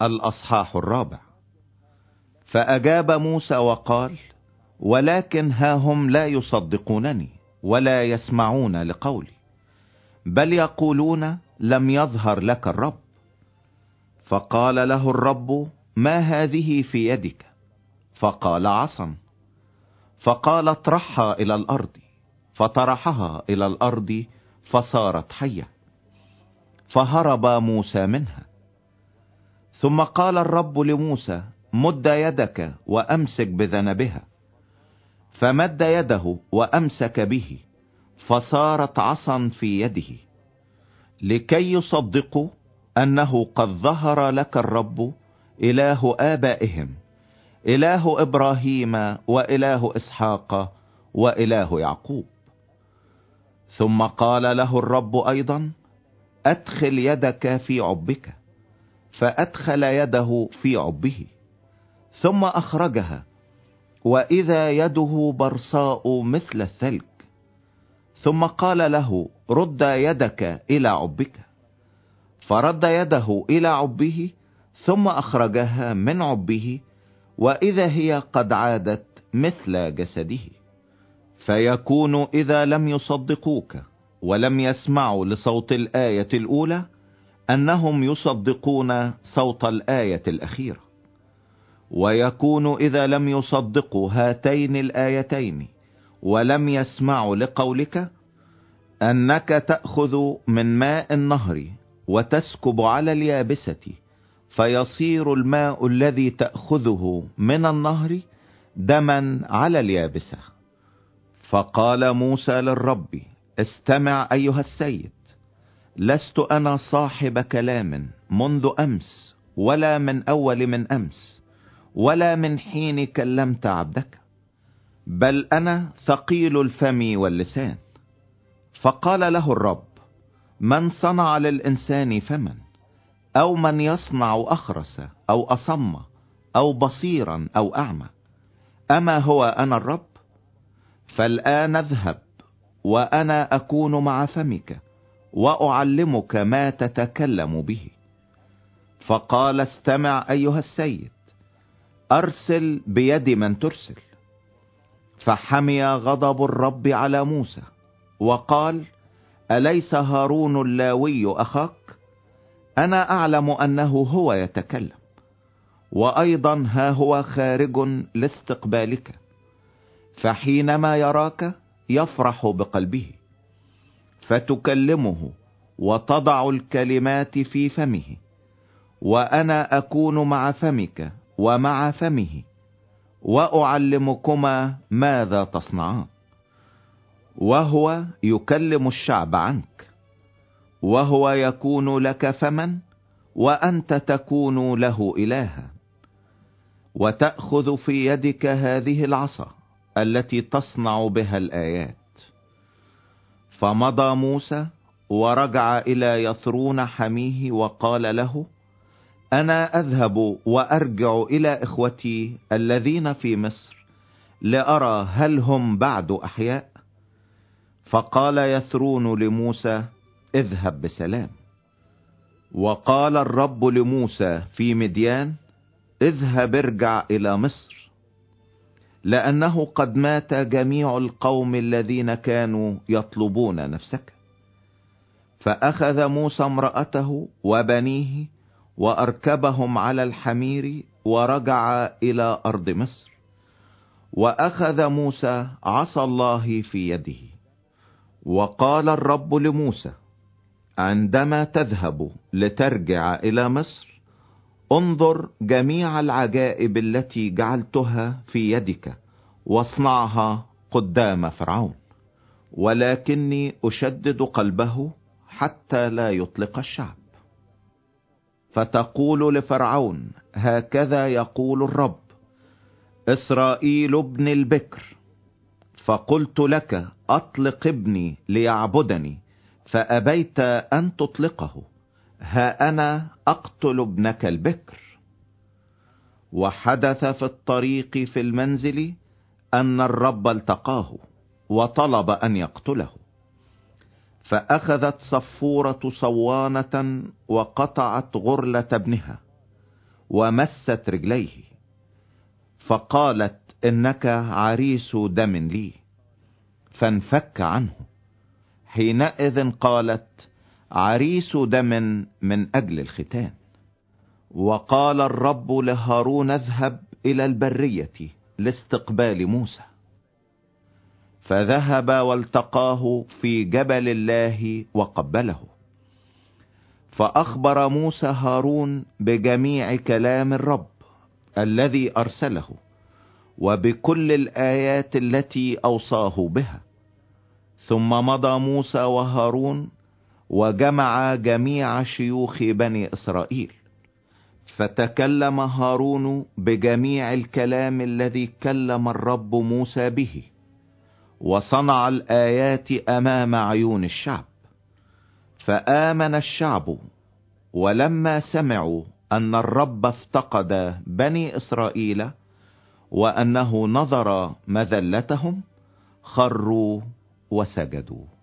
الأصحاح 4. فأجاب موسى وقال: ولكن ها هم لا يصدقونني ولا يسمعون لقولي، بل يقولون لم يظهر لك الرب. فقال له الرب: ما هذه في يدك؟ فقال: عصا. فقال: اطرحها إلى الأرض. فطرحها إلى الأرض فصارت حية، فهرب موسى منها. ثم قال الرب لموسى: مد يدك وأمسك بذنبها. فمد يده وأمسك به، فصارت عصا في يده، لكي يصدقوا أنه قد ظهر لك الرب إله آبائهم، إله إبراهيم وإله إسحاق وإله يعقوب. ثم قال له الرب أيضا: أدخل يدك في عبك. فأدخل يده في عبه، ثم أخرجها، وإذا يده برصاء مثل الثلج. ثم قال له: رد يدك إلى عبك. فرد يده إلى عبه، ثم أخرجها من عبه، وإذا هي قد عادت مثل جسده. فيكون إذا لم يصدقوك ولم يسمعوا لصوت الآية الأولى، أنهم يصدقون صوت الآية الأخيرة. ويكون إذا لم يصدقوا هاتين الآيتين ولم يسمعوا لقولك، أنك تأخذ من ماء النهر وتسكب على اليابسة، فيصير الماء الذي تأخذه من النهر دما على اليابسة. فقال موسى للرب: استمع أيها السيد، لست أنا صاحب كلام منذ أمس، ولا من أول من أمس، ولا من حين كلمت عبدك، بل أنا ثقيل الفم واللسان. فقال له الرب: من صنع للإنسان فما؟ أو من يصنع أخرس أو أصم أو بصيرا أو أعمى؟ أما هو أنا الرب؟ فالآن اذهب، وأنا أكون مع فمك وأعلمك ما تتكلم به. فقال: استمع أيها السيد، أرسل بيد من ترسل. فحمي غضب الرب على موسى وقال: أليس هارون اللاوي أخاك؟ أنا أعلم أنه هو يتكلم، وأيضا ها هو خارج لاستقبالك، فحينما يراك يفرح بقلبه، فتكلمه وتضع الكلمات في فمه، وأنا أكون مع فمك ومع فمه، وأعلمكما ماذا تصنعان. وهو يكلم الشعب عنك، وهو يكون لك فما، وأنت تكون له إلها. وتأخذ في يدك هذه العصا التي تصنع بها الآيات. فمضى موسى ورجع إلى يثرون حميه، وقال له: أنا أذهب وأرجع إلى إخوتي الذين في مصر لأرى هل هم بعد أحياء. فقال يثرون لموسى: اذهب بسلام. وقال الرب لموسى في مديان: اذهب ارجع إلى مصر، لأنه قد مات جميع القوم الذين كانوا يطلبون نفسك. فأخذ موسى امرأته وبنيه وأركبهم على الحمير ورجع إلى أرض مصر. وأخذ موسى عصا الله في يده. وقال الرب لموسى: عندما تذهب لترجع إلى مصر، انظر جميع العجائب التي جعلتها في يدك، واصنعها قدام فرعون، ولكني أشدد قلبه حتى لا يطلق الشعب. فتقول لفرعون: هكذا يقول الرب: إسرائيل ابن البكر، فقلت لك أطلق ابني ليعبدني، فأبيت أن تطلقه. ها أنا أقتل ابنك البكر. وحدث في الطريق في المنزل أن الرب التقاه وطلب أن يقتله. فأخذت صفورة صوانة وقطعت غرلة ابنها، ومست رجليه، فقالت: إنك عريس دم لي. فانفك عنه. حينئذ قالت: عريس دم من أجل الختان. وقال الرب لهارون: اذهب إلى البرية لاستقبال موسى. فذهب والتقاه في جبل الله وقبله. فأخبر موسى هارون بجميع كلام الرب الذي أرسله، وبكل الآيات التي أوصاه بها. ثم مضى موسى وهارون وجمع جميع شيوخ بني إسرائيل. فتكلم هارون بجميع الكلام الذي كلم الرب موسى به، وصنع الآيات أمام عيون الشعب. فآمن الشعب، ولما سمعوا أن الرب افتقد بني إسرائيل وأنه نظر مذلتهم، خروا وسجدوا.